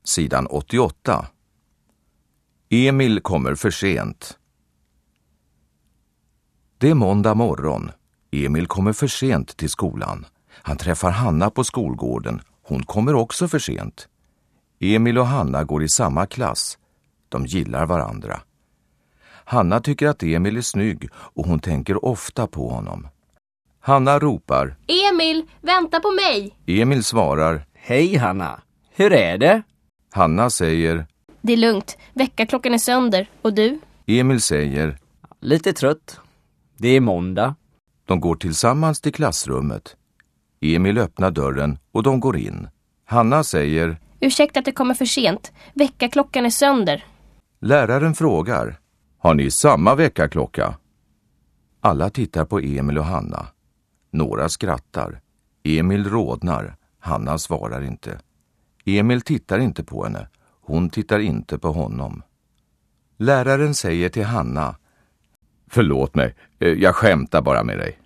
Sidan 88. Emil kommer för sent. Det är måndag morgon. Emil kommer för sent till skolan. Han träffar Hanna på skolgården. Hon kommer också för sent. Emil och Hanna går i samma klass. De gillar varandra. Hanna tycker att Emil är snygg och hon tänker ofta på honom. Hanna ropar: Emil, vänta på mig! Emil svarar: Hej Hanna, hur är det? Hanna säger: Det är lugnt, väckarklockan är sönder. Och du? Emil säger: Lite trött. Det är måndag. De går tillsammans till klassrummet. Emil öppnar dörren och de går in. Hanna säger: Ursäkta att det kommer för sent. Väckarklockan är sönder. Läraren frågar: Har ni samma väckarklocka? Alla tittar på Emil och Hanna. Några skrattar. Emil rodnar. Hanna svarar inte. Emil tittar inte på henne. Hon tittar inte på honom. Läraren säger till Hanna: Förlåt mig, jag skämtar bara med dig.